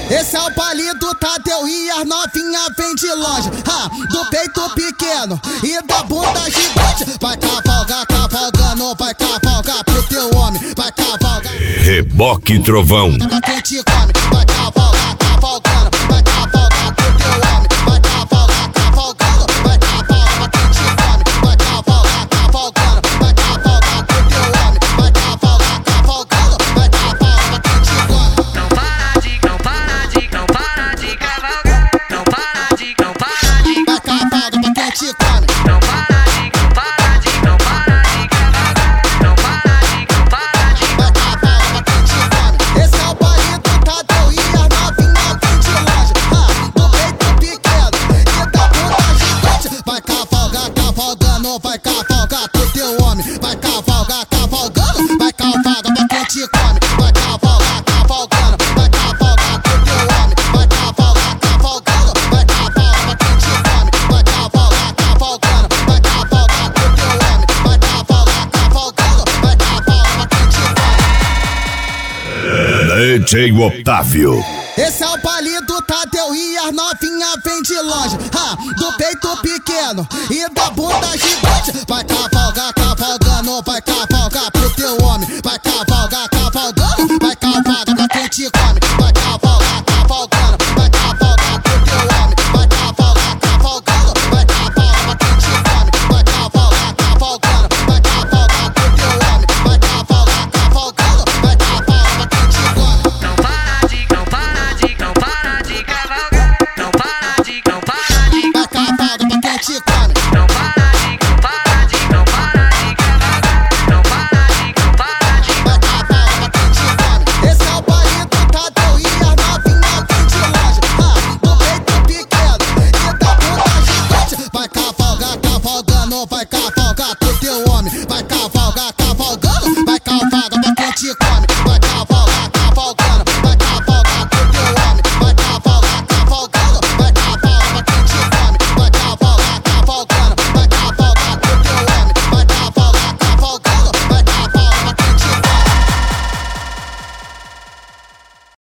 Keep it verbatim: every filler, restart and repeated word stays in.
Esse é o palito Tadeu e as novinha vem de longe. Ha, do peito pequeno e da bunda gigante. Vai cavalgar, cavalgando, vai cavalgar pro teu homem. Vai cavalgar. Reboque Trovão. Quem te come, vai cavalgar, cavalgando, vai cavalgar pro teu homem. Vai cavalgar, cavalgando, vai cavalgar. Quem te come, vai cavalgar, cavalgando, vai cavalgar pro teu homem. Vai cavalgar, cavalgando, vai cavalgar. Quem te come. Não para de, não para de, não para de cavalgar. Não para de, não para de. Vai cavalgar pra quem te come. Não para de, não para de, não para de cavalgar. Não para de, não para de. Vai cavalgar pra quem te come. Esse é o palito Tadeu e as novinha vem de longe. Ha, do peito pequeno e da bunda gigante. Vai cavalgar, cavalgando, vai cavalgar pro teu homem. Vai cavalgar, cavalgando, vai cavalgar pra quem te come. Vai cavalgar, cavalgando, vai cavalgar pro teu homem. Vai cavalgar, cavalgando, vai cavalgar pra quem te come. Vai cavalgar, cavalgando, vai cavalgar pro teu homem. Vai cavalgar, cavalgando, vai cavalgar pra quem te come. D J Otávio. Esse é o palito Tadeu e as novinha vem de longe. Ha, do peito pequeno e da bunda gigante. Vai cavalgar, cavalgando, vai cavalgar pro teu homem. Vai cavalgar, cavalgando, vai cavalgar pra quem te come. Vai cavalgar, cavalgando, vai cavalgar pro teu homem. Vai cavalgar, cavalgando, vai cavalgar pra quem te come. Vai cavalgar, cavalgando, vai cavalgar pro teu homem. Vai cavalgar, cavalgando, vai cavalgar pra quem te come. Não para de, não para de, não para de cavalgar. Não para de, não para de. Vai cavalgar pra quem te come. Não para de, não para de, não para de cavalgar. Não para de, não para de. Vai cavalgar pra quem te come. Esse é o palito Tadeu e as novinha vem de longe. Ha, do peito pequeno e da bunda gigante. Vai cavalgar, cavalgando, vai cavalgar pro teu homem. Vai cavalgar, cavalgando, vai cavalgar pra quem te come. Vai cavalgar, cavalgando, vai cavalgar pro teu homem.